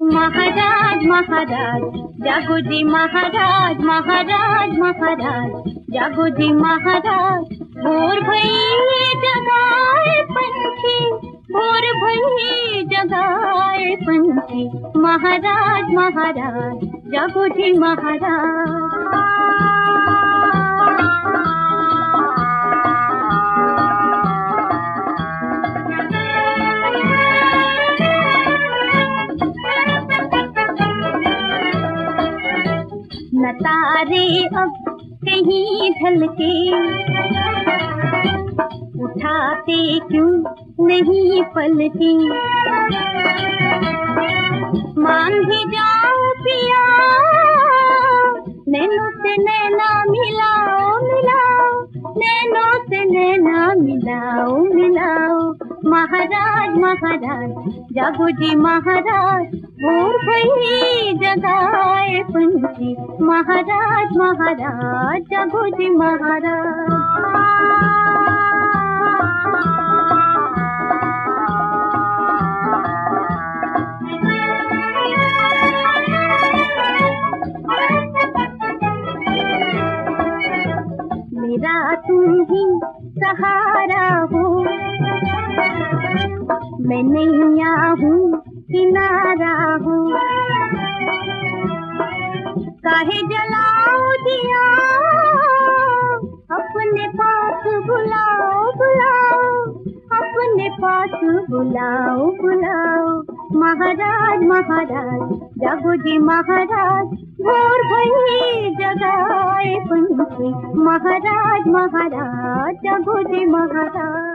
महाराज महाराज जागो जी महाराज, महाराज महाराज जागो जी महाराज। भोर भई जगाए पंछी, भोर भई जगाए पंछी। महाराज महाराज जागो जी महाराज। न तारे अब कहीं ढलके, उठाते क्यों नहीं पलके। मान ही जाओ पिया, नैनों से नैना मिलाओ मिलाओ, नैनों से नैना मिलाओ मिलाओ। महाराज महाराज जागो जी महाराज। भोर भई जगाए पंछी। महाराज महाराज जागो जी महाराज। मेरा तुम ही सहारा हो, मैं नैया हूँ किनारा हूँ। काहे जलाओ दिया, अपने पास बुलाओ बुलाओ, अपने पास बुलाओ बुलाओ। महाराज महाराज जागो जी महाराज। भोर भई जगाए पंछी। महाराज महाराज जागो जी महाराज।